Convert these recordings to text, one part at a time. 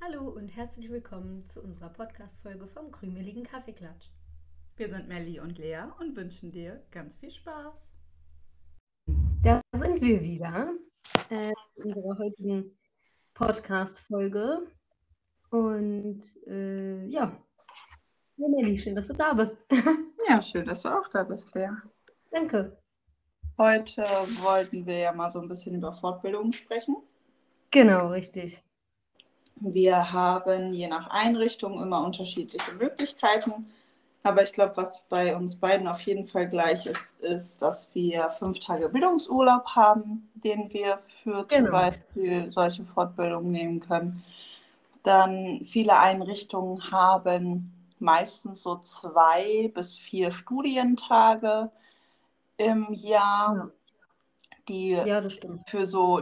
Hallo und herzlich willkommen zu unserer Podcast-Folge vom krümeligen Kaffeeklatsch. Wir sind Melli und Lea und wünschen dir ganz viel Spaß. Da sind wir wieder in unserer heutigen Podcast-Folge. Und ja, Melli, schön, dass du da bist. Ja, schön, dass du auch da bist, Lea. Danke. Heute wollten wir ja mal so ein bisschen über Fortbildung sprechen. Genau, richtig. Wir haben je nach Einrichtung immer unterschiedliche Möglichkeiten. Aber ich glaube, was bei uns beiden auf jeden Fall gleich ist, dass wir 5 Tage Bildungsurlaub haben, den wir für zum Beispiel solche Fortbildungen nehmen können. Dann viele Einrichtungen haben meistens so 2 bis 4 Studientage im Jahr, die Ja, das stimmt. für so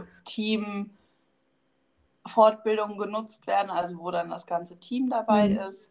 Teamfortbildungen genutzt werden, also wo dann das ganze Team dabei ist.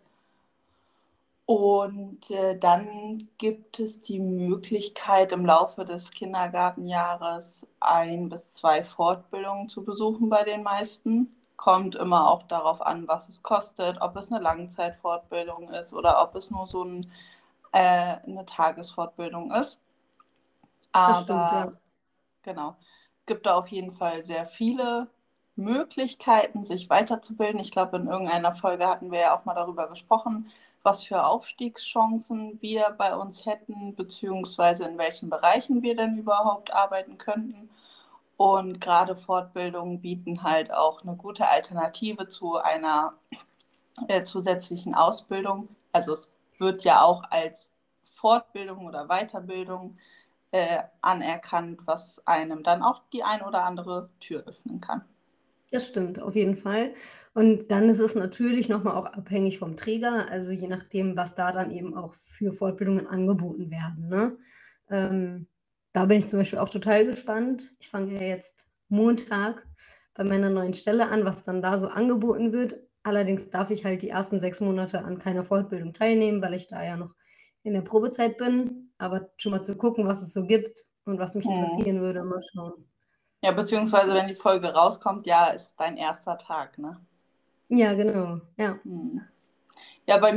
Und dann gibt es die Möglichkeit, im Laufe des Kindergartenjahres 1 bis 2 Fortbildungen zu besuchen bei den meisten. Kommt immer auch darauf an, was es kostet, ob es eine Langzeitfortbildung ist oder ob es nur so eine Tagesfortbildung ist. Das stimmt, ja. Genau, gibt da auf jeden Fall sehr viele Möglichkeiten, sich weiterzubilden. Ich glaube, in irgendeiner Folge hatten wir ja auch mal darüber gesprochen, was für Aufstiegschancen wir bei uns hätten, beziehungsweise in welchen Bereichen wir denn überhaupt arbeiten könnten. Und gerade Fortbildungen bieten halt auch eine gute Alternative zu einer zusätzlichen Ausbildung. Also es wird ja auch als Fortbildung oder Weiterbildung anerkannt, was einem dann auch die ein oder andere Tür öffnen kann. Das stimmt, auf jeden Fall. Und dann ist es natürlich nochmal auch abhängig vom Träger, also je nachdem, was da dann eben auch für Fortbildungen angeboten werden, ne? Da bin ich zum Beispiel auch total gespannt. Ich fange ja jetzt Montag bei meiner neuen Stelle an, was dann da so angeboten wird. Allerdings darf ich halt die ersten 6 Monate an keiner Fortbildung teilnehmen, weil ich da ja noch in der Probezeit bin. Aber schon mal zu gucken, was es so gibt und was mich interessieren würde, mal schauen. Ja, beziehungsweise wenn die Folge rauskommt, ja, ist dein erster Tag, ne? Ja, genau, ja. Ja, bei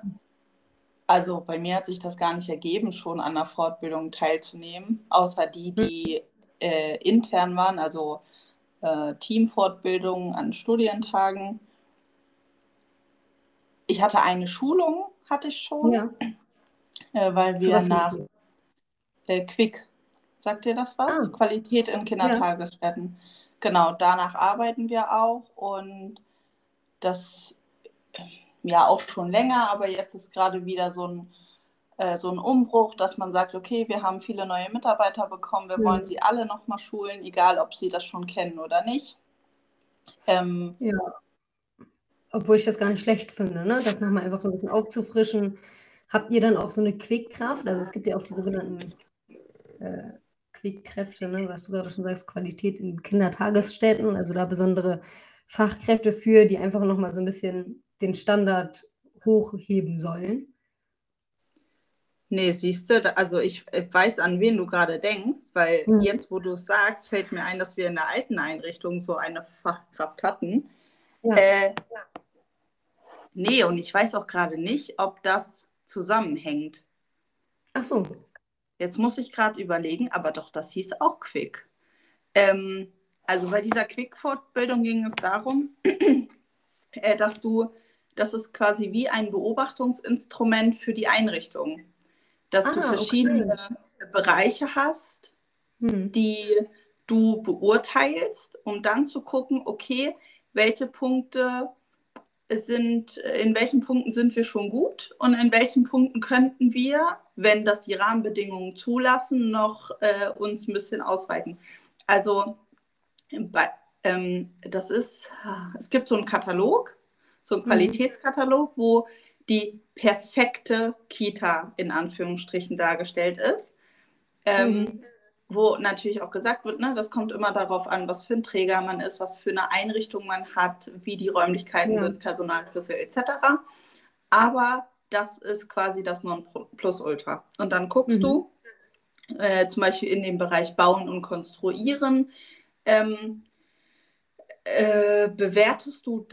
mir hat sich das gar nicht ergeben, schon an der Fortbildung teilzunehmen, außer die intern waren, also Teamfortbildungen an Studientagen. Ich hatte eine Schulung, hatte ich schon, Ja. weil Zu wir was für 'nem nach Thema? Quick, sagt dir das was? Ah, Qualität in ja. Kindertagesstätten. Genau, danach arbeiten wir auch und das ja auch schon länger, aber jetzt ist gerade wieder so ein Umbruch, dass man sagt, okay, wir haben viele neue Mitarbeiter bekommen, wir wollen sie alle nochmal schulen, egal ob sie das schon kennen oder nicht. Ja, obwohl ich das gar nicht schlecht finde, ne, das noch mal einfach so 'n bisschen aufzufrischen. Habt ihr dann auch so 'ne Quick-Kraft? Also, es gibt ja auch die sogenannten, äh, Quick-Kräfte, ne, was du grade schon sagst, Qualität in Kindertagesstätten, also da besondere Fachkräfte für, die einfach noch mal so 'n bisschen den Standard hochheben sollen. Nee, siehst du, also ich weiß, an wen du gerade denkst, weil Mhm. jetzt, wo du es sagst, fällt mir ein, dass wir in der alten Einrichtung so eine Fachkraft hatten. Ja. Äh, nee, und ich weiß auch gerade nicht, ob das zusammenhängt. Ach so. Jetzt muss ich gerade überlegen, aber doch, das hieß auch Quick. Ähm, also bei dieser Quick-Fortbildung ging es darum, dass das ist quasi wie ein Beobachtungsinstrument für die Einrichtung, dass du Ah, okay. verschiedene Bereiche hast, Mhm. die du beurteilst, um dann zu gucken, okay, welche Punkte in welchen Punkten sind wir schon gut und in welchen Punkten könnten wir, wenn das die Rahmenbedingungen zulassen, noch uns ein bisschen ausweiten. Also bei, es gibt so einen Katalog, so einen Mhm. Qualitätskatalog, wo die perfekte Kita in Anführungsstrichen dargestellt ist. Mhm. Wo natürlich auch gesagt wird, ne, das kommt immer darauf an, was für ein Träger man ist, was für eine Einrichtung man hat, wie die Räumlichkeiten Ja. sind, Personalschlüssel etc. Aber das ist quasi das Nonplusultra. Und dann guckst Mhm. du zum Beispiel in dem Bereich Bauen und Konstruieren, bewertest du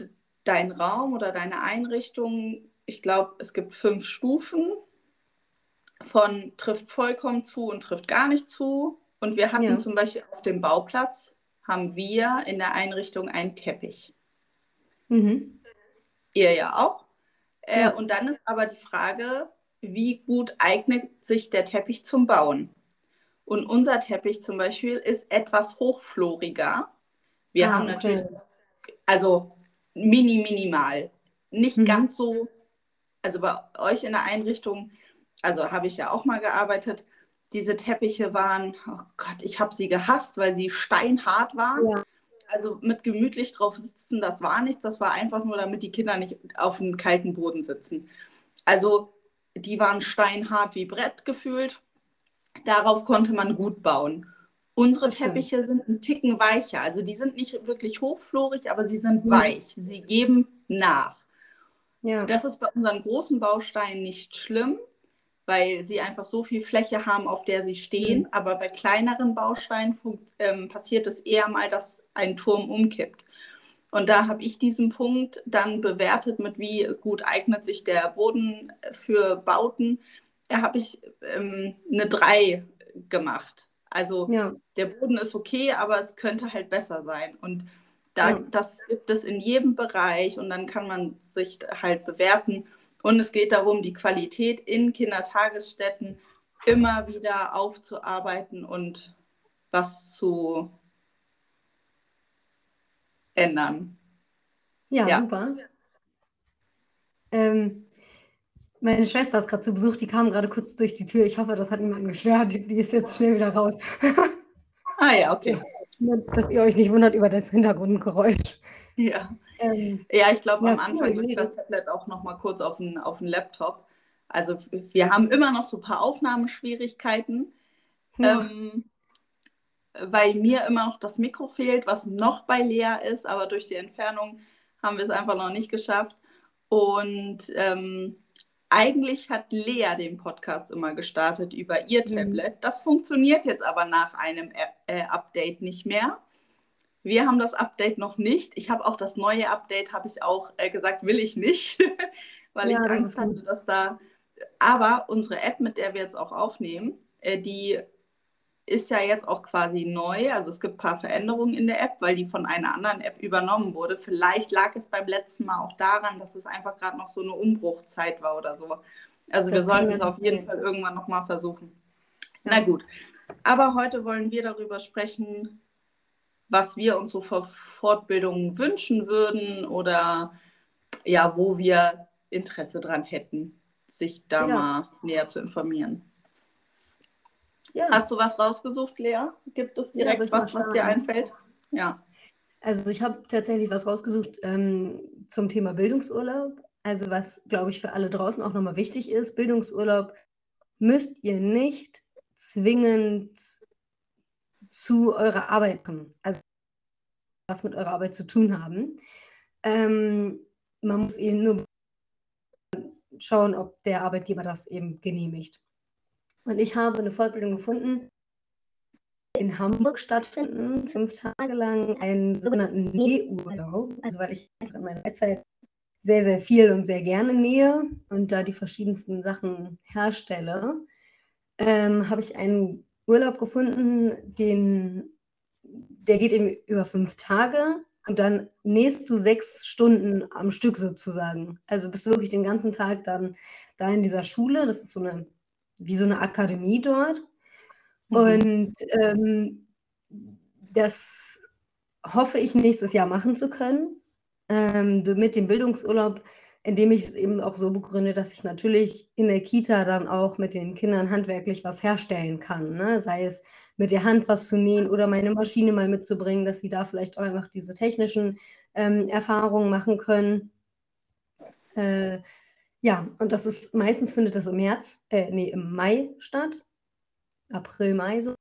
dein Raum oder deine Einrichtung, ich glaube, es gibt 5 Stufen von trifft vollkommen zu und trifft gar nicht zu. Und wir hatten Ja. zum Beispiel auf dem Bauplatz, haben wir in der Einrichtung einen Teppich. Mhm. Ihr ja auch. Ja. Und dann ist aber die Frage, wie gut eignet sich der Teppich zum Bauen? Und unser Teppich zum Beispiel ist etwas hochfloriger. Wir haben natürlich, Okay. also minimal, nicht Mhm. ganz so, also bei euch in der Einrichtung, also habe ich ja auch mal gearbeitet, diese Teppiche waren, oh Gott, ich habe sie gehasst, weil sie steinhart waren. Ja. Also mit gemütlich drauf sitzen, das war nichts, das war einfach nur, damit die Kinder nicht auf dem kalten Boden sitzen. Also die waren steinhart wie Brett gefühlt. Darauf konnte man gut bauen. Unsere Das stimmt. Teppiche sind ein Ticken weicher. Also die sind nicht wirklich hochflorig, aber sie sind Mhm. weich. Sie geben nach. Ja. Das ist bei unseren großen Bausteinen nicht schlimm, weil sie einfach so viel Fläche haben, auf der sie Mhm. stehen. Aber bei kleineren Bausteinen passiert es eher mal, dass ein Turm umkippt. Und da habe ich diesen Punkt dann bewertet mit, wie gut eignet sich der Boden für Bauten. Da habe ich eine 3 gemacht. Also Ja. der Boden ist okay, aber es könnte halt besser sein. Und Ja. das gibt es in jedem Bereich und dann kann man sich halt bewerten. Und es geht darum, die Qualität in Kindertagesstätten immer wieder aufzuarbeiten und was zu ändern. Ja, Ja. super. Ähm, Meine Schwester ist gerade zu Besuch, die kam gerade kurz durch die Tür. Ich hoffe, das hat niemanden gestört. Die ist jetzt schnell wieder raus. Ah ja, Ja, okay. nur, dass ihr euch nicht wundert über das Hintergrundgeräusch. Ja. Ähm, Ja, ich glaube, ja, am cool. Anfang Nee, drückt das Tablet auch noch mal kurz auf den Laptop. Also wir haben immer noch so ein paar Aufnahmeschwierigkeiten, ja, ähm, weil mir immer noch das Mikro fehlt, was noch bei Lea ist, aber durch die Entfernung haben wir es einfach noch nicht geschafft. Und eigentlich hat Lea den Podcast immer gestartet über ihr mhm. Tablet. Das funktioniert jetzt aber nach einem Update nicht mehr. Wir haben das Update noch nicht. Ich habe auch das neue Update, habe ich auch gesagt, will ich nicht, weil Ja, ich das Angst ist gut. hatte, dass da. Aber unsere App, mit der wir jetzt auch aufnehmen, die ist ja jetzt auch quasi neu. Also es gibt ein paar Veränderungen in der App, weil die von einer anderen App übernommen wurde. Vielleicht lag es beim letzten Mal auch daran, dass es einfach gerade noch so eine Umbruchzeit war oder so. Also wir Das kann sollten es auf natürlich jeden sein. Fall irgendwann nochmal versuchen. Na Ja. gut. Aber heute wollen wir darüber sprechen, was wir uns so für Fortbildungen wünschen würden oder ja, wo wir Interesse dran hätten, sich da Ja, mal näher zu informieren. ja, Hast du was rausgesucht, Lea? Gibt es ja, soll direkt ich mal was dir starten? einfällt? Ja. Also ich habe tatsächlich was rausgesucht zum Thema Bildungsurlaub. Also was, glaube ich, für alle draußen auch nochmal wichtig ist, Bildungsurlaub müsst ihr nicht zwingend zu eurer Arbeit kommen, also was mit eurer Arbeit zu tun haben. Man muss eben nur schauen, ob der Arbeitgeber das eben genehmigt. Und ich habe eine Fortbildung gefunden, in Hamburg stattfinden, 5 Tage lang einen sogenannten Nähurlaub, also weil ich einfach in meiner Freizeit sehr, sehr viel und sehr gerne nähe und da die verschiedensten Sachen herstelle, habe ich einen Urlaub gefunden, der geht eben über 5 Tage und dann nähst du 6 Stunden am Stück sozusagen. Also bist du wirklich den ganzen Tag dann da in dieser Schule, das ist so eine, wie so eine Akademie dort. Mhm. Und das hoffe ich nächstes Jahr machen zu können, mit dem Bildungsurlaub, indem ich es eben auch so begründe, dass ich natürlich in der Kita dann auch mit den Kindern handwerklich was herstellen kann, ne? Sei es mit der Hand was zu nähen oder meine Maschine mal mitzubringen, dass sie da vielleicht auch einfach diese technischen Erfahrungen machen können. Äh, ja, und das ist meistens findet das im März, nee, im Mai statt, April, Mai so.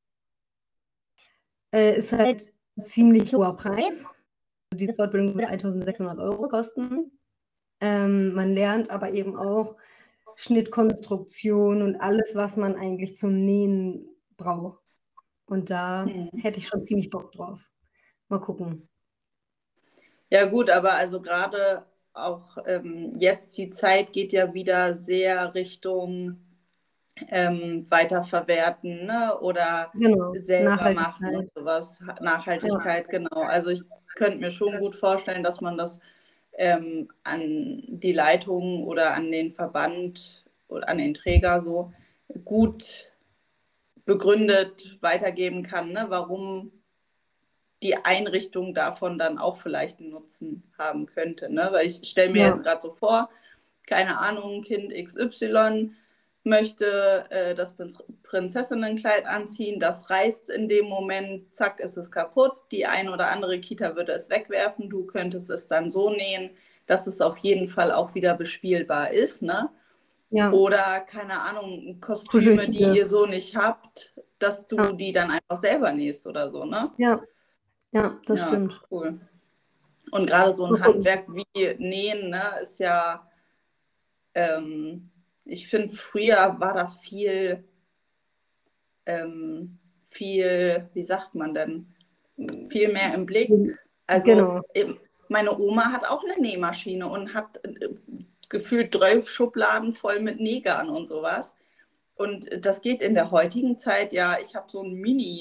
Ist halt ein ziemlich hoher Preis. Diese Fortbildung wird 1.600 € kosten. Man lernt aber eben auch Schnittkonstruktion und alles, was man eigentlich zum Nähen braucht. Und da Mhm. hätte ich schon ziemlich Bock drauf. Mal gucken. Ja gut, aber also gerade auch jetzt die Zeit geht ja wieder sehr Richtung weiterverwerten, ne? Oder Genau, selber machen und Nachhaltigkeit. sowas. Ja, Nachhaltigkeit, genau. Also ich könnte mir schon gut vorstellen, dass man das an die Leitung oder an den Verband oder an den Träger so gut begründet weitergeben kann, ne? Warum die Einrichtung davon dann auch vielleicht einen Nutzen haben könnte. Ne? Weil ich stelle mir ja, jetzt gerade so vor, keine Ahnung, Kind XY möchte das Prinzessinnenkleid anziehen, das reißt in dem Moment, zack, ist es kaputt, die eine oder andere Kita würde es wegwerfen, du könntest es dann so nähen, dass es auf jeden Fall auch wieder bespielbar ist, ne? ja, Oder, keine Ahnung, Kostüme, die Kuscheltiere. ihr so nicht habt, dass du Ja, die dann einfach selber nähst oder so, ne? ja, ja, das Ja, stimmt. cool. Und gerade so Mal ein gucken. Handwerk wie Nähen, ne, ist ja, ähm, ich finde, früher war das viel, wie sagt man denn, viel mehr im Blick. Also Genau. meine Oma hat auch eine Nähmaschine und hat gefühlt 12 Schubladen voll mit Nähgarn und sowas. Und das geht in der heutigen Zeit, ja, ich habe so ein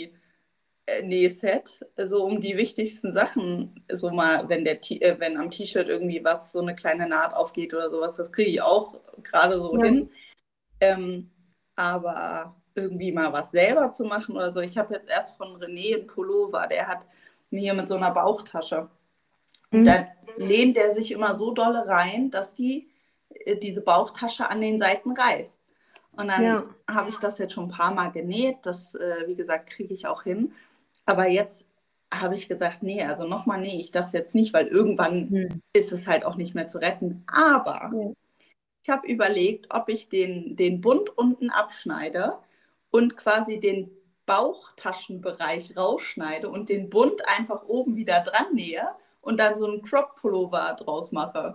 Mini-Nähset, so um die wichtigsten Sachen, so mal, wenn am T-Shirt irgendwie was, so eine kleine Naht aufgeht oder sowas, das kriege ich auch gerade so Ja. hin. Ähm, aber irgendwie mal was selber zu machen oder so. Ich habe jetzt erst von René einen Pullover, der hat mir hier mit so einer Bauchtasche. Und Hm? da lehnt er sich immer so dolle rein, dass diese Bauchtasche an den Seiten reißt. Und dann Ja. habe ich das jetzt schon ein paar Mal genäht. Das, wie gesagt, kriege ich auch hin. Aber jetzt habe ich gesagt, nee, also nochmal nähe ich das jetzt nicht, weil irgendwann Hm. ist es halt auch nicht mehr zu retten. Aber Ja. ich habe überlegt, ob ich den Bund unten abschneide und quasi den Bauchtaschenbereich rausschneide und den Bund einfach oben wieder dran nähe und dann so einen Crop-Pullover draus mache.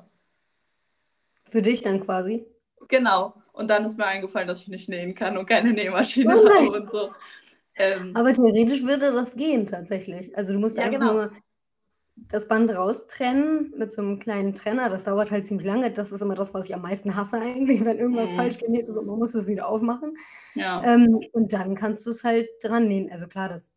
Für dich dann quasi. Genau. Und dann ist mir eingefallen, dass ich nicht nähen kann und keine Nähmaschine Oh habe nein. und so. Ähm, Aber theoretisch würde das gehen tatsächlich. Also du musst ja, einfach genau. nur das Band raustrennen mit so einem kleinen Trenner. Das dauert halt ziemlich lange. Das ist immer das, was ich am meisten hasse eigentlich, wenn irgendwas falsch Mhm. genäht ist und man muss es wieder aufmachen. Ja. Und dann kannst du es halt dran nähen. Also klar, das,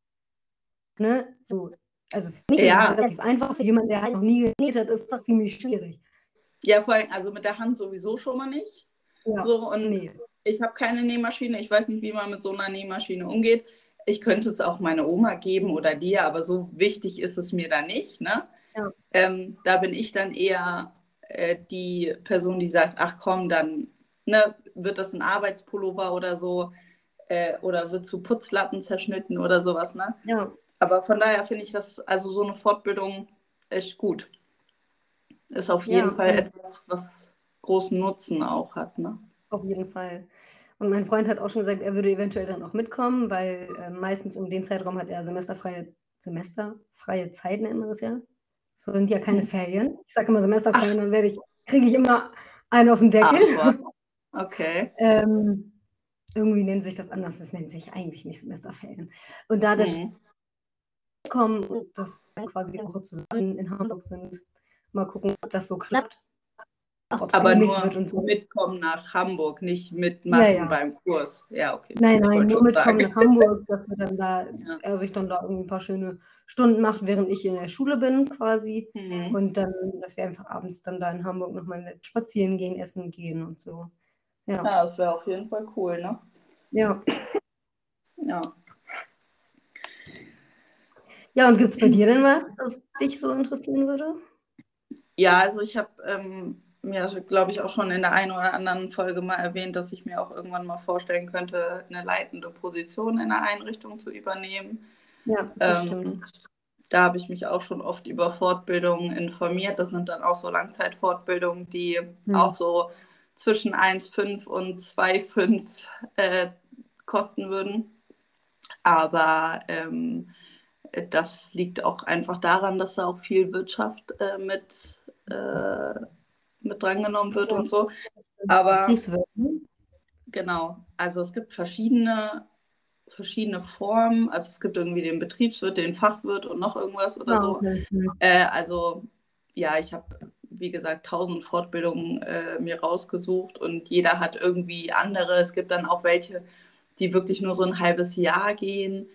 ne, so, also für mich ist es Ja, relativ einfach. Für jemanden, der halt noch nie genäht hat, ist das ziemlich schwierig. ja, vor allem, also mit der Hand sowieso schon mal nicht. Ja, So, und nee. ich habe keine Nähmaschine. Ich weiß nicht, wie man mit so einer Nähmaschine umgeht. Ich könnte es auch meiner Oma geben oder dir, aber so wichtig ist es mir da nicht. Ne? Ja, Da bin ich dann eher die Person, die sagt, ach komm, dann ne, wird das ein Arbeitspullover oder so oder wird zu Putzlappen zerschnitten oder sowas. Ne? ja, Aber von daher finde ich das, also so eine Fortbildung echt gut. Ist auf jeden ja, Fall und etwas, was großen Nutzen auch hat. Ne? auf jeden Fall. Und mein Freund hat auch schon gesagt, er würde eventuell dann auch mitkommen, weil meistens um den Zeitraum hat er semesterfreie Zeit, nennen wir das ja. So sind ja keine Ferien. Ich sage immer Semesterferien, Ach, dann kriege ich immer einen auf den Deckel. ach, wow. Okay. ähm, irgendwie nennt sich das anders, das nennt sich eigentlich nicht Semesterferien. Und da das Mhm. kommen und das quasi auch zusammen in Hamburg sind, mal gucken, ob das so klappt, ob es Aber genehmigt wird nur und so. mitkommen nach Hamburg, nicht Ja, mitmachen ja. beim Kurs. Ja, okay. Nein, Ich nein, wollte nur schon mitkommen sagen. nach Hamburg, dass wir dann da, Ja. er sich dann da irgendwie ein paar schöne Stunden macht, während ich in der Schule bin quasi. Mhm. Und dann, dass wir einfach abends dann da in Hamburg nochmal nett spazieren gehen, essen gehen und so. Ja, Ja, das wäre auf jeden Fall cool, ne? ja. Ja. Ja, und gibt es bei dir denn was, das dich so interessieren würde? Ja, also ich habe mir, glaube ich, auch schon in der einen oder anderen Folge mal erwähnt, dass ich mir auch irgendwann mal vorstellen könnte, eine leitende Position in der Einrichtung zu übernehmen. Ja, das Ähm, stimmt. Da habe ich mich auch schon oft über Fortbildungen informiert. Das sind dann auch so Langzeitfortbildungen, die Hm. auch so zwischen 1,5 und 2,5 kosten würden. Aber das liegt auch einfach daran, dass da auch viel Wirtschaft mit drangenommen wird Ja, und so. Aber Betriebswirt, ne? genau, also es gibt verschiedene Formen. Also es gibt irgendwie den Betriebswirt, den Fachwirt und noch irgendwas oder Ah, so. okay. Hm. Also ja, ich habe wie gesagt, 1000 Fortbildungen mir rausgesucht und jeder hat irgendwie andere. Es gibt dann auch welche, die wirklich nur so ein halbes Jahr gehen.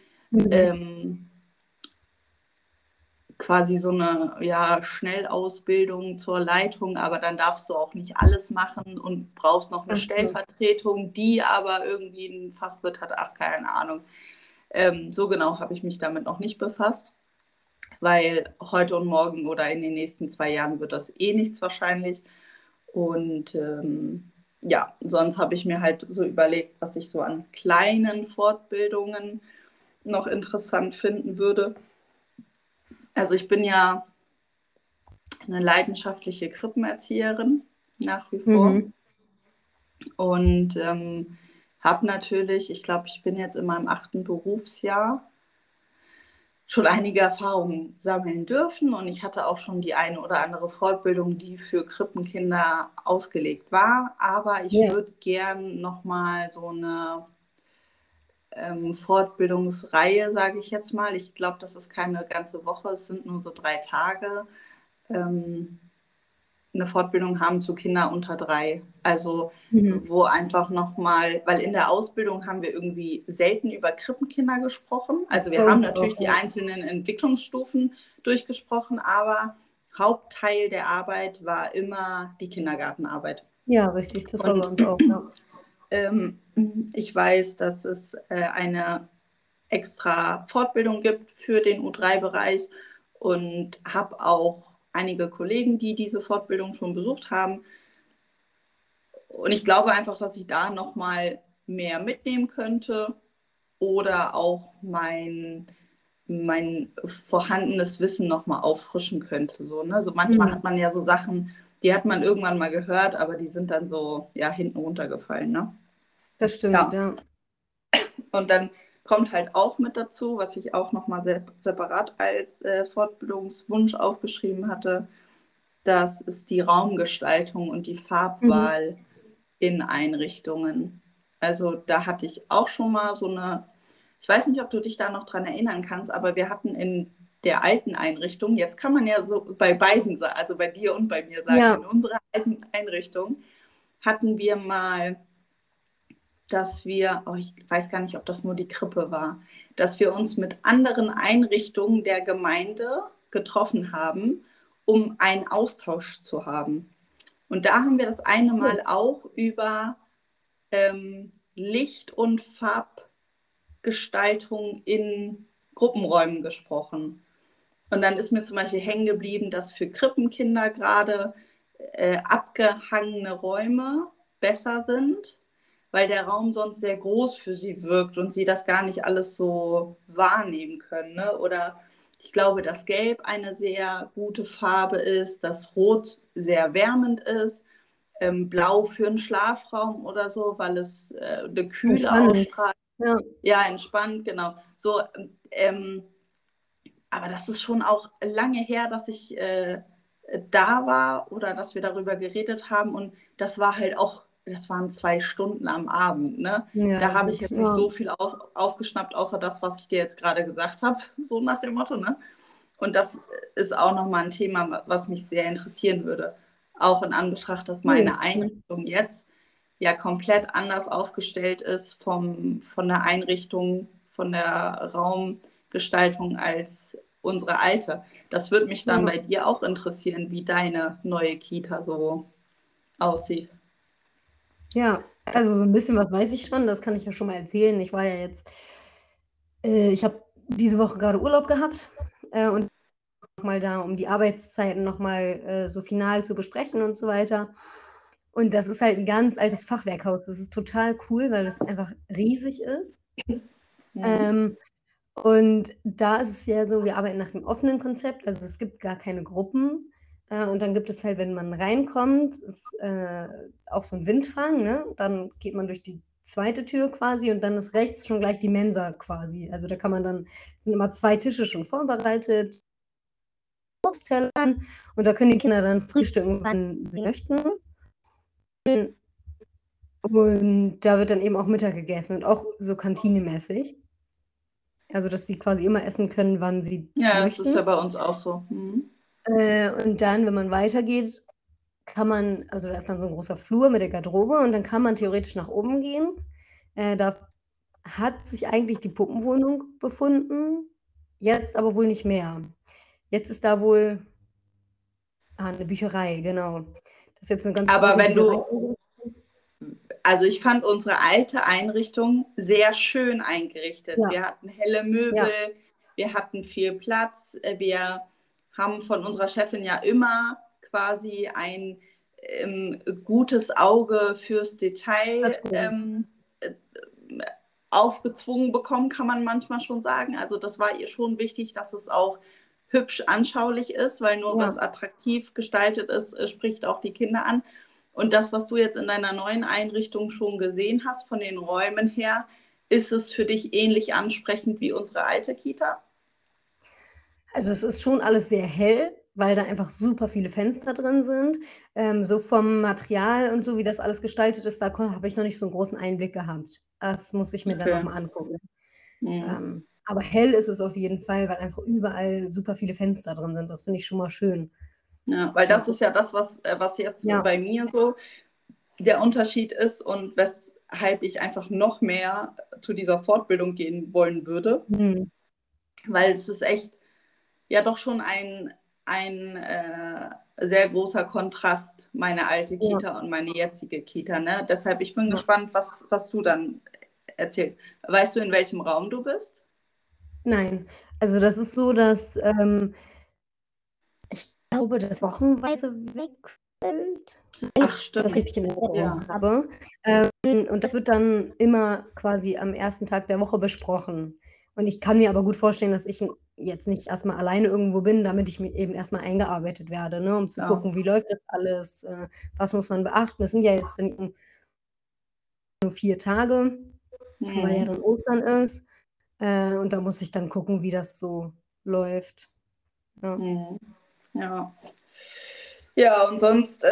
Quasi so eine Schnellausbildung zur Leitung, aber dann darfst du auch nicht alles machen und brauchst noch eine Stellvertretung, die aber irgendwie ein Fachwirt hat, ach, keine Ahnung. So genau habe ich mich damit noch nicht befasst, weil heute und morgen oder in den nächsten 2 Jahren wird das eh nichts wahrscheinlich. Und sonst habe ich mir halt so überlegt, was ich so an kleinen Fortbildungen noch interessant finden würde. Also ich bin ja eine leidenschaftliche Krippenerzieherin nach wie vor und habe natürlich, ich glaube, ich bin jetzt in meinem 8. Berufsjahr, schon einige Erfahrungen sammeln dürfen und ich hatte auch schon die eine oder andere Fortbildung, die für Krippenkinder ausgelegt war, aber ich würde gern nochmal so eine Fortbildungsreihe, sage ich jetzt mal. Ich glaube, das ist keine ganze Woche, es sind nur so 3 Tage. Eine Fortbildung haben zu Kindern unter 3. Also wo einfach nochmal, weil in der Ausbildung haben wir irgendwie selten über Krippenkinder gesprochen. Also wir haben natürlich die einzelnen Entwicklungsstufen durchgesprochen, aber Hauptteil der Arbeit war immer die Kindergartenarbeit. Ja, richtig, das war bei uns auch, ja. Ich weiß, dass es eine extra Fortbildung gibt für den U3-Bereich und habe auch einige Kollegen, die diese Fortbildung schon besucht haben. Und ich glaube einfach, dass ich da nochmal mehr mitnehmen könnte oder auch mein vorhandenes Wissen nochmal auffrischen könnte. So, ne? So manchmal hat man ja so Sachen, die hat man irgendwann mal gehört, aber die sind dann so hinten runtergefallen. Ne? Das stimmt, ja. Und dann kommt halt auch mit dazu, was ich auch nochmal separat als Fortbildungswunsch aufgeschrieben hatte, das ist die Raumgestaltung und die Farbwahl in Einrichtungen. Also da hatte ich auch schon mal so eine, ich weiß nicht, ob du dich da noch dran erinnern kannst, aber wir hatten in der alten Einrichtung, jetzt kann man ja so bei beiden, also bei dir und bei mir sagen, in unserer alten Einrichtung hatten wir mal, dass wir, ich weiß gar nicht, ob das nur die Krippe war, dass wir uns mit anderen Einrichtungen der Gemeinde getroffen haben, um einen Austausch zu haben. Und da haben wir das eine Mal auch über Licht- und Farbgestaltung in Gruppenräumen gesprochen. Und dann ist mir zum Beispiel hängen geblieben, dass für Krippenkinder gerade abgehangene Räume besser sind, weil der Raum sonst sehr groß für sie wirkt und sie das gar nicht alles so wahrnehmen können. Ne? Oder ich glaube, dass Gelb eine sehr gute Farbe ist, dass Rot sehr wärmend ist, Blau für einen Schlafraum oder so, weil es eine Kühle ausstrahlt. Ja, entspannt, genau. So, aber das ist schon auch lange her, dass ich da war oder dass wir darüber geredet haben. Und das war halt auch, das waren 2 Stunden am Abend. Ne? Da habe ich jetzt nicht so viel aufgeschnappt, außer das, was ich dir jetzt gerade gesagt habe, so nach dem Motto. Ne? Und das ist auch nochmal ein Thema, was mich sehr interessieren würde. Auch in Anbetracht, dass meine Einrichtung jetzt ja komplett anders aufgestellt ist von der Einrichtung, von der Raumgestaltung als unsere alte. Das würde mich dann bei dir auch interessieren, wie deine neue Kita so aussieht. Ja, also so ein bisschen was weiß ich schon, das kann ich ja schon mal erzählen. Ich war ja jetzt, ich habe diese Woche gerade Urlaub gehabt und nochmal da, um die Arbeitszeiten nochmal so final zu besprechen und so weiter. Und das ist halt ein ganz altes Fachwerkhaus. Das ist total cool, weil es einfach riesig ist. Und da ist es ja so, wir arbeiten nach dem offenen Konzept, also es gibt gar keine Gruppen. Und dann gibt es halt, wenn man reinkommt, ist auch so ein Windfang, ne? Dann geht man durch die zweite Tür quasi und dann ist rechts schon gleich die Mensa quasi. Also da kann man dann, sind immer 2 Tische schon vorbereitet, Obsttellern, und da können die Kinder dann frühstücken, wann sie möchten. Und da wird dann eben auch Mittag gegessen und auch so kantinemäßig. Also, dass sie quasi immer essen können, wann sie Ja, das möchten. ist ja bei uns auch so. Und dann, wenn man weitergeht, also da ist dann so ein großer Flur mit der Garderobe und dann kann man theoretisch nach oben gehen. Da hat sich eigentlich die Puppenwohnung befunden, jetzt aber wohl nicht mehr. Jetzt ist da wohl 'ne Bücherei, genau. Das ist jetzt 'ne ganz Aber große wenn Bücherei. du, also ich fand unsere alte Einrichtung sehr schön eingerichtet. Ja, Wir hatten helle Möbel, ja, wir hatten viel Platz. Wir haben von unserer Chefin ja immer quasi ein gutes Auge fürs das Detail stimmt. aufgezwungen bekommen, kann man manchmal schon sagen. Also das war ihr schon wichtig, dass es auch hübsch anschaulich ist, weil nur was Ja. attraktiv gestaltet ist, spricht auch die Kinder an. Und das, was du jetzt in deiner neuen Einrichtung schon gesehen hast, von den Räumen her, ist es für dich ähnlich ansprechend wie unsere alte Kita? Also, es ist schon alles sehr hell, weil da einfach super viele Fenster drin sind. So vom Material und so, wie das alles gestaltet ist, da habe ich noch nicht so 'n großen Einblick gehabt. Das muss ich mir dann noch Okay. mal angucken. Mhm. Aber hell ist es auf jeden Fall, weil einfach überall super viele Fenster drin sind. Das finde ich schon mal schön. Ja, weil Ja, das ist ja das, was jetzt ja, bei mir so der Unterschied ist und weshalb ich einfach noch mehr zu dieser Fortbildung gehen wollen würde, mhm, weil es ist echt ja doch schon ein sehr großer Kontrast, meine alte ja, Kita und meine jetzige Kita. Ne? Deshalb, ich bin ja. gespannt, was du dann erzählst. Weißt du, in welchem Raum du bist? Nein, also, das ist so, dass, ich glaube, das wochenweise wechselt, wenn Ach, ich das stimmt. richtig in Erinnerung Ja. habe. Und das wird dann immer quasi am ersten Tag der Woche besprochen. Und ich kann mir aber gut vorstellen, dass ich jetzt nicht erst mal alleine irgendwo bin, damit ich mir eben erst mal eingearbeitet werde, ne, um zu Ja. gucken, wie läuft das alles, was muss man beachten? Das sind ja jetzt dann eben nur 4 Tage, weil ja Mhm. dann Ostern ist. Und da muss ich dann gucken, wie das so läuft. Ja. Mhm. Ja. Ja, und sonst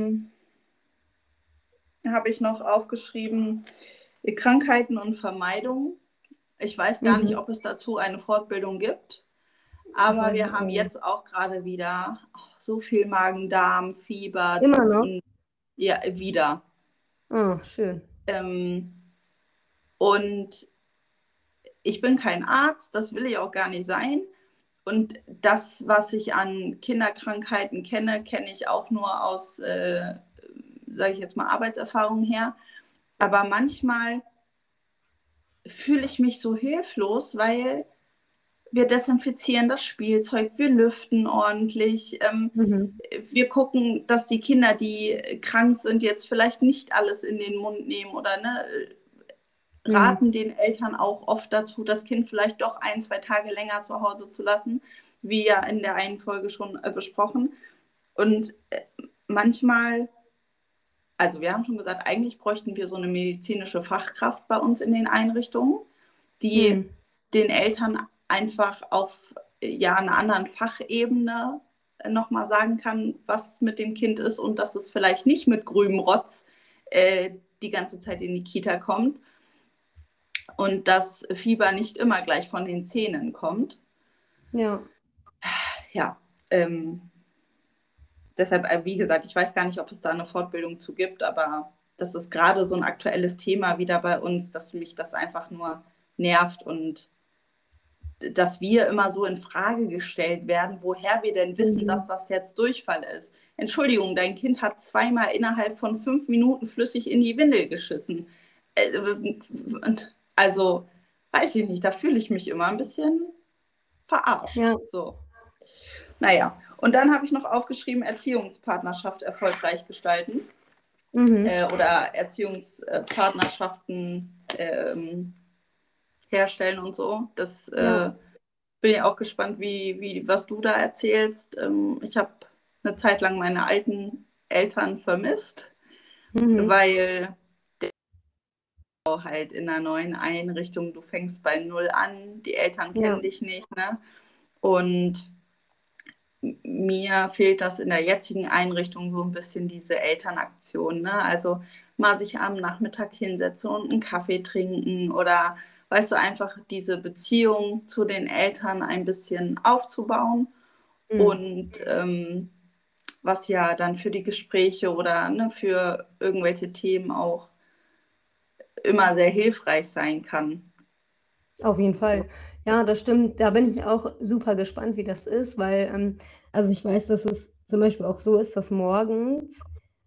habe ich noch aufgeschrieben, Krankheiten und Vermeidung. Ich weiß gar nicht, Mhm. ob es dazu eine Fortbildung gibt, Das aber weiß ich wir auch haben nicht. jetzt auch gerade wieder so viel Magen-Darm, Fieber, Immer noch? ja, wieder. Ah, schön. Ähm, und ich bin kein Arzt, das will ich auch gar nicht sein. Und das, was ich an Kinderkrankheiten kenne, kenne ich auch nur aus, sage ich jetzt mal, Arbeitserfahrung her. Aber manchmal fühle ich mich so hilflos, weil wir desinfizieren das Spielzeug, wir lüften ordentlich, Mhm. wir gucken, dass die Kinder, die krank sind, jetzt vielleicht nicht alles in den Mund nehmen oder ne, Mhm. raten den Eltern auch oft dazu, das Kind vielleicht doch 1, 2 Tage länger zu Hause zu lassen, wie ja in der einen Folge schon besprochen. Und manchmal, also wir haben schon gesagt, eigentlich bräuchten wir so eine medizinische Fachkraft bei uns in den Einrichtungen, die Mhm. den Eltern einfach auf ja, einer anderen Fachebene nochmal sagen kann, was mit dem Kind ist und dass es vielleicht nicht mit grünem Rotz die ganze Zeit in die Kita kommt und dass Fieber nicht immer gleich von den Zähnen kommt. Ja. Ja, deshalb, wie gesagt, ich weiß gar nicht, ob es da eine Fortbildung zu gibt, aber das ist gerade so ein aktuelles Thema wieder bei uns, dass mich das einfach nur nervt und dass wir immer so in Frage gestellt werden, woher wir denn wissen, dass Mhm. das jetzt Durchfall ist. Entschuldigung, dein Kind hat zweimal innerhalb von 5 Minuten flüssig in die Windel geschissen. Und also, weiß ich nicht, da fühle ich mich immer ein bisschen verarscht. Ja. So, naja. Und dann habe ich noch aufgeschrieben, Erziehungspartnerschaft erfolgreich gestalten Mhm. oder Erziehungspartnerschaften herstellen und so. Das Ja. bin ich auch gespannt, was du da erzählst. Ich habe eine Zeit lang meine alten Eltern vermisst, Mhm. weil halt in einer neuen Einrichtung, du fängst bei Null an, die Eltern Ja. kennen dich nicht, ne? Und mir fehlt das in der jetzigen Einrichtung so ein bisschen diese Elternaktion, ne? Also mal sich am Nachmittag hinsetzen und einen Kaffee trinken oder weißt du, einfach diese Beziehung zu den Eltern ein bisschen aufzubauen. Mhm. Und was ja dann für die Gespräche oder ne, für irgendwelche Themen auch immer sehr hilfreich sein kann. Auf jeden Fall. Ja, das stimmt. Da bin ich auch super gespannt, wie das ist, weil, also ich weiß, dass es zum Beispiel auch so ist, dass morgens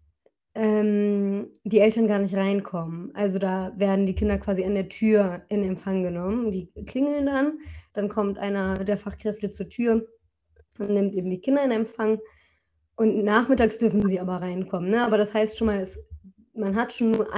die Eltern gar nicht reinkommen. Also, da werden die Kinder quasi an der Tür in Empfang genommen. Die klingeln dann kommt einer der Fachkräfte zur Tür und nimmt eben die Kinder in Empfang und nachmittags dürfen sie aber reinkommen, ne? Aber das heißt schon mal, man hat schon nur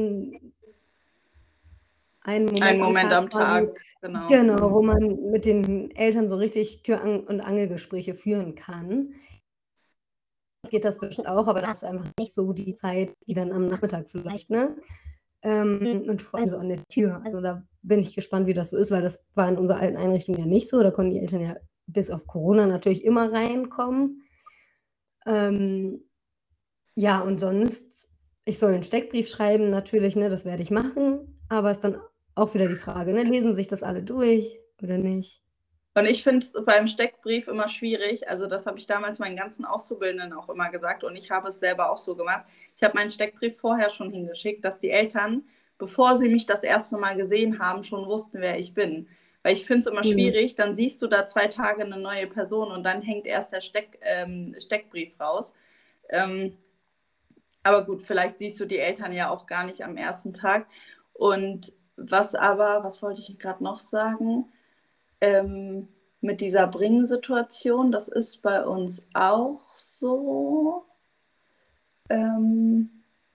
einen Ein Moment am Moment Tag am quasi, Tag, genau. genau, wo man mit den Eltern so richtig und Angelgespräche führen kann. Geht das bestimmt auch, aber da hast du einfach nicht so die Zeit wie dann am Nachmittag vielleicht, ne? Und vor allem so an der Tür. Also, da bin ich gespannt, wie das so ist, weil das war in unserer alten Einrichtung ja nicht so. Da konnten die Eltern ja bis auf Corona natürlich immer reinkommen. Ähm, ja, und sonst ich soll 'n Steckbrief schreiben natürlich, ne, das werde ich machen, aber ist dann auch wieder die Frage, ne, lesen sich das alle durch oder nicht? Und ich finde es beim Steckbrief immer schwierig. Also das habe ich damals meinen ganzen Auszubildenden auch immer gesagt und ich habe es selber auch so gemacht. Ich habe meinen Steckbrief vorher schon hingeschickt, dass die Eltern, bevor sie mich das erste Mal gesehen haben, schon wussten, wer ich bin. Weil ich finde es immer Mhm. schwierig, dann siehst du da 2 Tage eine neue Person und dann hängt erst der Steckbrief raus. Ähm, aber gut, vielleicht siehst du die Eltern ja auch gar nicht am ersten Tag. Und was wollte ich gerade noch sagen? ähm, mit dieser Bringensituation. Das ist bei uns auch so. Ähm,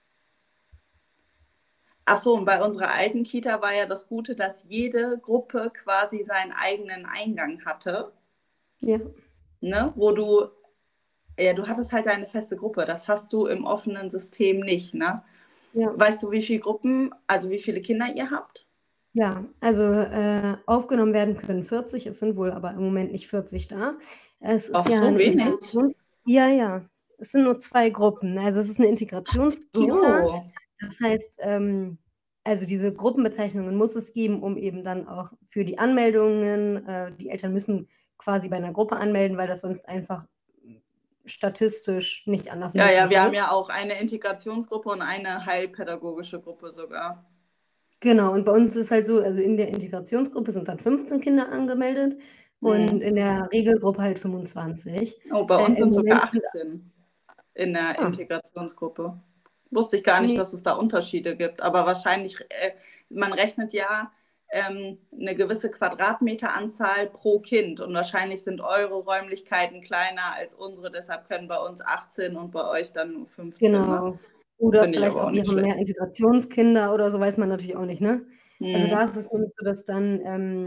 ach so, und bei unserer alten Kita war ja das Gute, dass jede Gruppe quasi seinen eigenen Eingang hatte, Ja, ne? Du hattest halt deine feste Gruppe. Das hast du im offenen System nicht, ne? ja. Weißt du, wie viele Gruppen, also wie viele Kinder ihr habt? Ja, also, aufgenommen werden können 40, es sind wohl aber im Moment nicht 40 da. Es ist Ach, ja so 'ne wenig. Integration, ja, ja. Es sind nur 2 Gruppen. Also, es ist 'ne Integrationskita. So. Das heißt, also, diese Gruppenbezeichnungen muss es geben, um eben dann auch für die Anmeldungen die Eltern müssen quasi bei 'ner Gruppe anmelden, weil das sonst einfach statistisch nicht anders Ja, ja, möglich wir haben ist. ja auch eine Integrationsgruppe und eine heilpädagogische Gruppe sogar. Genau, und bei uns ist es halt so, also in der Integrationsgruppe sind dann 15 Kinder angemeldet und Mhm. in der Regelgruppe halt 25. Oh, bei uns Im sind sogar Moment sind 18 in der ah, Integrationsgruppe. Wusste ich gar nicht, ne, dass es da Unterschiede gibt, aber wahrscheinlich, man rechnet ja eine gewisse Quadratmeteranzahl pro Kind und wahrscheinlich sind eure Räumlichkeiten kleiner als unsere, deshalb können bei uns 18 und bei euch dann nur 15, ne? genau. Oder Finde ich vielleicht aber auch auch nicht wir haben mehr schlimm. Integrationskinder oder so, weiß man natürlich auch nicht, ne? Also, da Hm. ist es nämlich so, dass dann,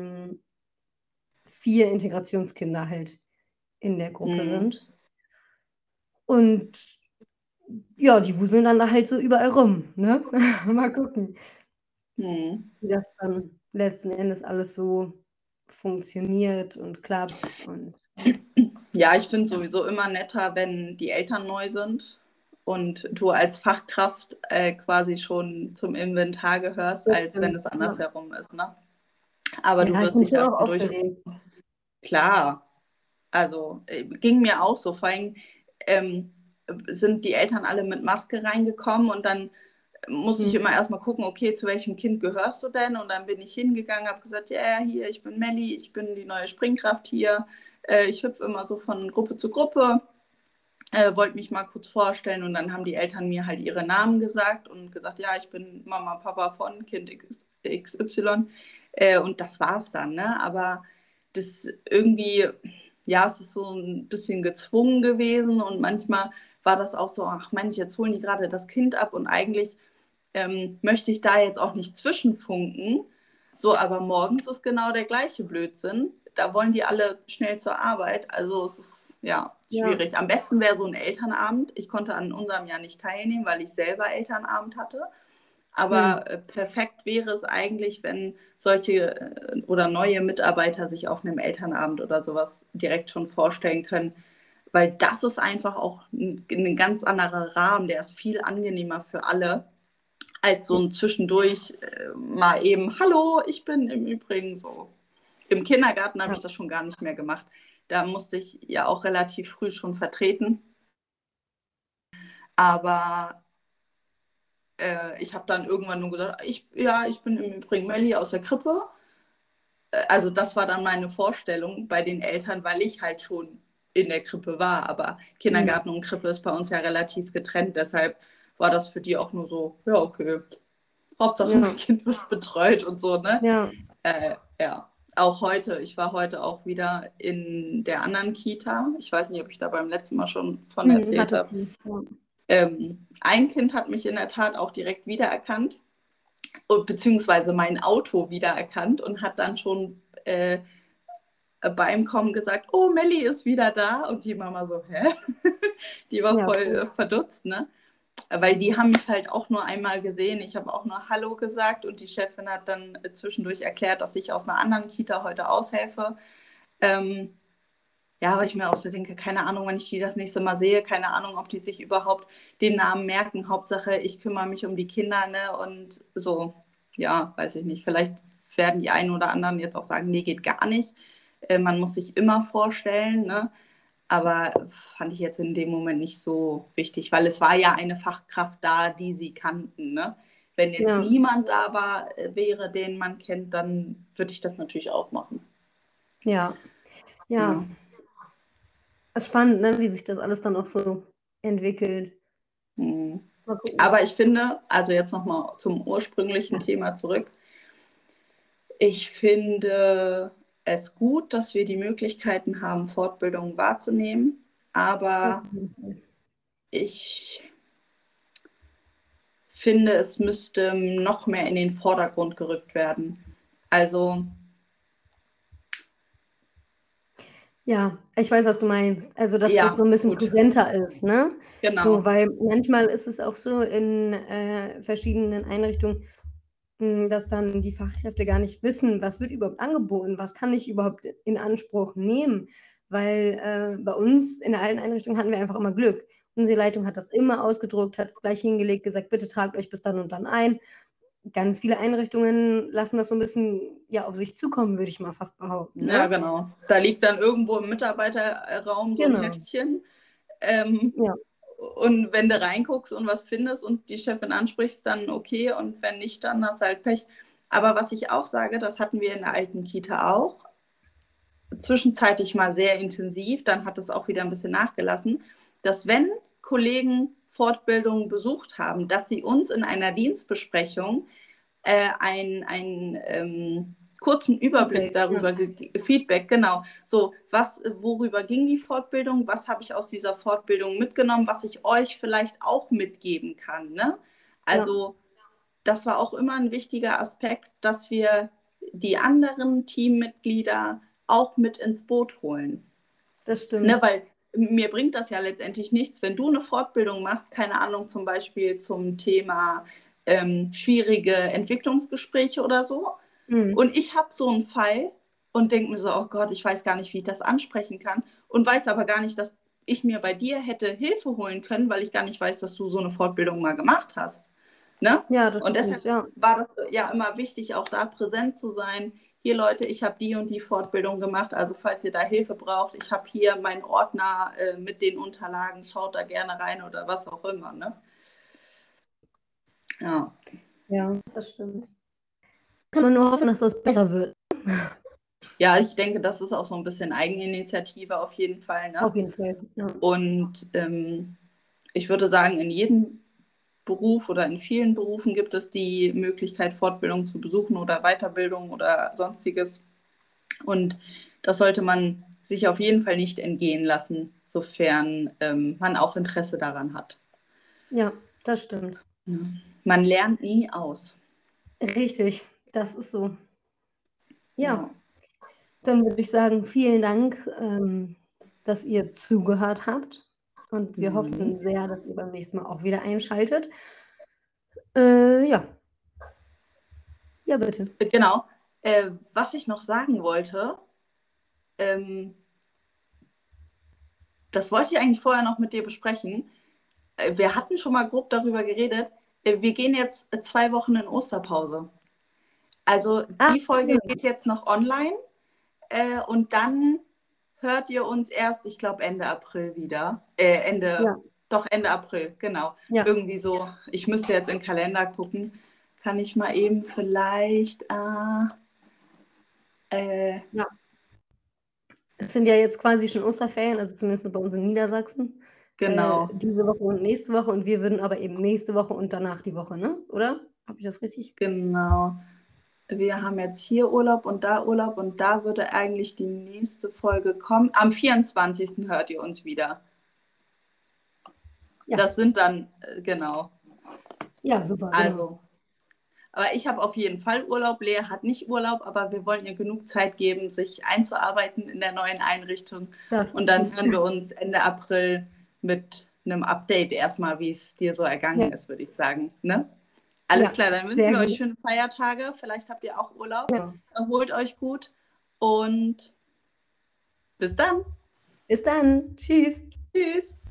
4 Integrationskinder halt in der Gruppe Hm. sind. Und ja, die wuseln dann da halt so überall rum, ne? Mal gucken, Hm. wie das dann letzten Endes alles so funktioniert und klappt und Ja, ich finde ja, sowieso immer netter, wenn die Eltern neu sind und du als Fachkraft quasi schon zum Inventar gehörst, das als wenn stimmt, es ja. andersherum ist, ne? Aber du Ja, ich wirst bin dich schon da auch schon durch. aufgeregt. Klar, also ging mir auch so. Vor allem ähm, sind die Eltern alle mit Maske reingekommen und dann musste ich Mhm, immer erstmal gucken, okay, zu welchem Kind gehörst du denn? Und dann bin ich hingegangen, habe gesagt, ja, hier, ich bin Melli, ich bin die neue Springkraft hier. Ich hüpfe immer so von Gruppe zu Gruppe, wollte mich mal kurz vorstellen und dann haben die Eltern mir halt ihre Namen gesagt und gesagt, ja, ich bin Mama, Papa von Kind XY und das war's dann, ne? Aber das irgendwie, ja, es ist so ein bisschen gezwungen gewesen und manchmal war das auch so, ach Mensch, jetzt holen die gerade das Kind ab und eigentlich möchte ich da jetzt auch nicht zwischenfunken. So, aber morgens ist genau der gleiche Blödsinn. Da wollen die alle schnell zur Arbeit. Also es ist ja ja, schwierig. Am besten wäre so ein Elternabend. Ich konnte an unserem Jahr nicht teilnehmen, weil ich selber Elternabend hatte. mhm, Aber perfekt wäre es eigentlich, wenn solche oder neue Mitarbeiter sich auf einem Elternabend oder sowas direkt schon vorstellen können. Weil das ist einfach auch ein ganz anderer Rahmen, der ist viel angenehmer für alle als so ja, ein zwischendurch mal eben, hallo, ich bin im Übrigen so. Im Kindergarten habe ja, ich das schon gar nicht mehr gemacht. Da musste ich ja auch relativ früh schon vertreten. Aber ich habe dann irgendwann nur gesagt, ich bin im Übrigen Melli aus der Krippe. Also das war dann meine Vorstellung bei den Eltern, weil ich halt schon in der Krippe war. Aber Kindergarten und Krippe ist bei uns ja relativ getrennt. Deshalb war das für die auch nur so, ja, okay. Hauptsache mein Kind wird betreut und so, ne? Ja. Ja. Auch heute, ich war heute auch wieder in der anderen Kita. Ich weiß nicht, ob ich da beim letzten Mal schon von erzählt Hattest habe. du. Ja. Ein Kind hat mich in der Tat auch direkt wiedererkannt, beziehungsweise mein Auto wiedererkannt und hat dann schon beim Kommen gesagt, oh, Melli ist wieder da. Und die Mama so, hä? Die war Ja, voll cool. verdutzt, ne? Weil die haben mich halt auch nur einmal gesehen. Ich habe auch nur Hallo gesagt und die Chefin hat dann zwischendurch erklärt, dass ich aus einer anderen Kita heute aushelfe. Ja, aber ich mir auch so denke, keine Ahnung, wenn ich die das nächste Mal sehe, keine Ahnung, ob die sich überhaupt den Namen merken. Hauptsache, ich kümmere mich um die Kinder, ne? Und so, ja, weiß ich nicht. Vielleicht werden die einen oder anderen jetzt auch sagen, nee, geht gar nicht. Man muss sich immer vorstellen, ne? Aber fand ich jetzt in dem Moment nicht so wichtig, weil es war ja eine Fachkraft da, die sie kannten, ne? Wenn jetzt Ja, niemand da wäre, den man kennt, dann würde ich das natürlich auch machen. ja, ja. Ja. Das ist spannend, ne, wie sich das alles dann auch so entwickelt. Hm. Mal gucken. Aber ich finde, also jetzt nochmal zum ursprünglichen Ja. Thema zurück, ich finde es gut, dass wir die Möglichkeiten haben, Fortbildungen wahrzunehmen, aber ich finde, es müsste noch mehr in den Vordergrund gerückt werden. Also, Ja, ich weiß, was du meinst. Also, dass das ja, so ein bisschen gut, präsenter ist, ne? So, genau. weil manchmal ist es auch so in, verschiedenen Einrichtungen, dass dann die Fachkräfte gar nicht wissen, was wird überhaupt angeboten, was kann ich überhaupt in Anspruch nehmen? Weil, bei uns in der alten Einrichtung hatten wir einfach immer Glück. Unsere Leitung hat das immer ausgedruckt, hat es gleich hingelegt, gesagt: „Bitte tragt euch bis dann und dann ein.“ Ganz viele Einrichtungen lassen das so ein bisschen, ja, auf sich zukommen, würde ich mal fast behaupten, Ja, ne? genau. Da liegt dann irgendwo im Mitarbeiterraum so ein Genau, Heftchen. Ähm, ja, und wenn du reinguckst und was findest und die Chefin ansprichst, dann okay. Und wenn nicht, dann hast du halt Pech. Aber was ich auch sage, das hatten wir in der alten Kita auch. Zwischenzeitlich mal sehr intensiv, dann hat es auch wieder ein bisschen nachgelassen, dass wenn Kollegen Fortbildungen besucht haben, dass sie uns in einer Dienstbesprechung einen kurzen Überblick Feedback, ja, darüber, Feedback, genau, so, worüber ging die Fortbildung, was habe ich aus dieser Fortbildung mitgenommen, was ich euch vielleicht auch mitgeben kann, ne? ja, Also das war auch immer ein wichtiger Aspekt, dass wir die anderen Teammitglieder auch mit ins Boot holen. das Ne, stimmt. weil mir bringt das ja letztendlich nichts, wenn du eine Fortbildung machst, keine Ahnung, zum Beispiel zum Thema schwierige Entwicklungsgespräche oder so. Mhm. Und ich habe so einen Fall und denke mir so, oh Gott, ich weiß gar nicht, wie ich das ansprechen kann und weiß aber gar nicht, dass ich mir bei dir hätte Hilfe holen können, weil ich gar nicht weiß, dass du so eine Fortbildung mal gemacht hast. Ne? Ja, das Und deshalb stimmt, ja. war das ja immer wichtig, auch da präsent zu sein. Hier Leute, ich habe die und die Fortbildung gemacht, also falls ihr da Hilfe braucht, ich habe hier meinen Ordner mit den Unterlagen, schaut da gerne rein oder was auch immer. Ne? Ja. Ja, das stimmt. Kann man nur hoffen, dass das besser wird. Ja, ich denke, das ist auch so ein bisschen Eigeninitiative auf jeden Fall. Ne? Auf jeden Fall, ja. Und ich würde sagen, in jedem Beruf oder in vielen Berufen gibt es die Möglichkeit, Fortbildung zu besuchen oder Weiterbildung oder sonstiges. Und das sollte man sich auf jeden Fall nicht entgehen lassen, sofern man auch Interesse daran hat. Ja, das stimmt. Ja. Man lernt nie aus. Richtig, das ist so. Ja, Ja. dann würde ich sagen, vielen Dank, dass ihr zugehört habt und wir Mhm. hoffen sehr, dass ihr beim nächsten Mal auch wieder einschaltet. Ja. Ja, bitte. Genau. Was ich noch sagen wollte, ähm, das wollte ich eigentlich vorher noch mit dir besprechen. Wir hatten schon mal grob darüber geredet. Wir gehen jetzt 2 Wochen in Osterpause. Also Ah, die Folge geht stimmt. jetzt noch online und dann hört ihr uns erst, ich glaube, Ende April wieder. Ende Ja. Doch, Ende April, genau. Ja. Irgendwie so. Ich müsste jetzt in den Kalender gucken. Kann ich mal eben vielleicht. Ja. Es sind ja jetzt quasi schon Osterferien, also zumindest bei uns in Niedersachsen. Genau, Diese Woche und nächste Woche und wir würden aber eben nächste Woche und danach die Woche, ne? Oder? Habe ich das richtig? genau. Wir haben jetzt hier Urlaub und da würde eigentlich die nächste Folge kommen. Am 24. hört ihr uns wieder. Ja. Das sind dann, genau. Ja, super, genau. Also, aber ich habe auf jeden Fall Urlaub. Lea hat nicht Urlaub, aber wir wollen ihr genug Zeit geben, sich einzuarbeiten in der neuen Einrichtung. Das Und ist dann gut. hören wir uns Ende April mit einem Update erstmal, wie es dir so ergangen Ja. ist, würde ich sagen. Ne? Alles Ja, klar, dann wünschen sehr wir euch gut. schöne Feiertage. Vielleicht habt ihr auch Urlaub. Ja. Erholt euch gut und bis dann. Bis dann. Tschüss. Tschüss.